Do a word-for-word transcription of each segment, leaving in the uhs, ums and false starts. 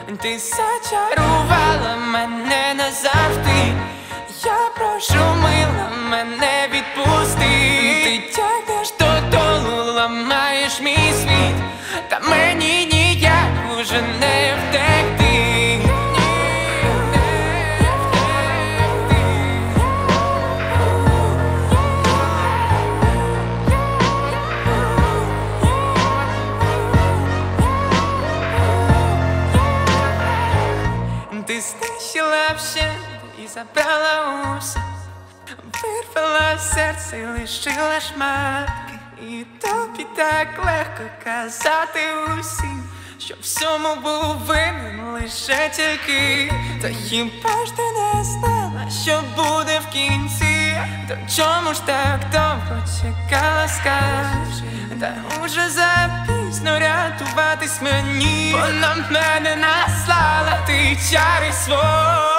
Ти зачарувала мене назавжди. Я прошу, мила, мене відпусти. Ти тягнеш додолу, ламаєш мій світ, та мені ніяк уже не втекти. Ти знищила все і забрала усе, вирвала серце і лишила шматки. І тобі так легко казати усім, що всьому був винен лише тільки. Та хіба ж ти не знала, що буде в кінці? То чому ж так довго чекала, скажеш? Та уже запізно рятуватись мені, бо на мене наслала ти чари свої.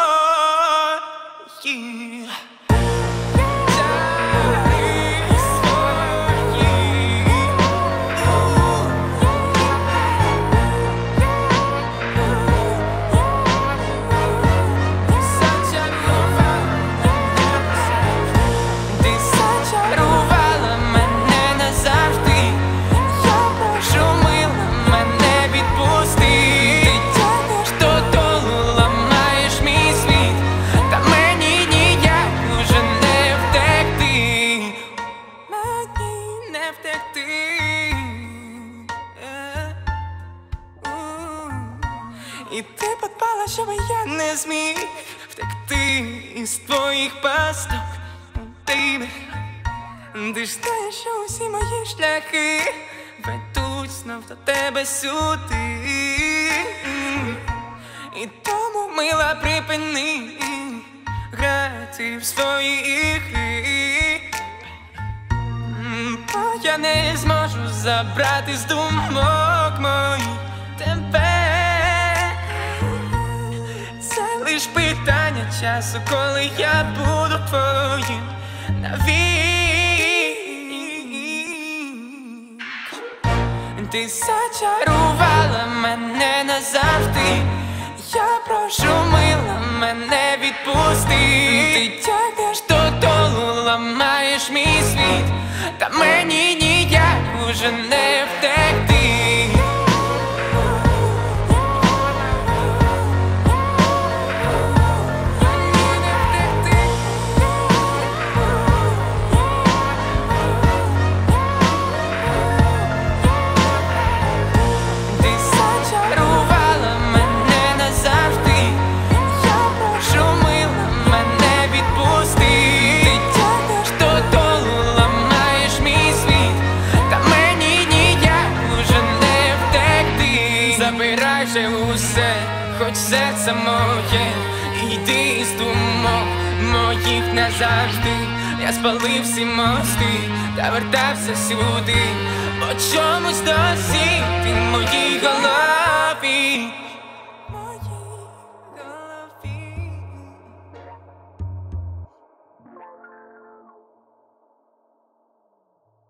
І ти подбала, щоб я не зміг втекти із твоїх пасток, бейбі. Ти ж знаєш, що усі мої шляхи ведуть знов до тебе сюди. І тому, мила, припини грати в свої ігри, бо я не зможу забрати з думок моїх тебе. Лиш питання часу, коли я буду твоїм навік. Ти зачарувала мене назавжди. Я прошу, мила, мене відпусти. Ти тягнеш додолу, ламаєш мій світ, та мені ніяк уже не втекти. Забирай же усе, хоч серце моє, іди з думок моїх назавжди. Я спалив всі мости та вертався сюди, бо чомусь досі ти в моїй голові.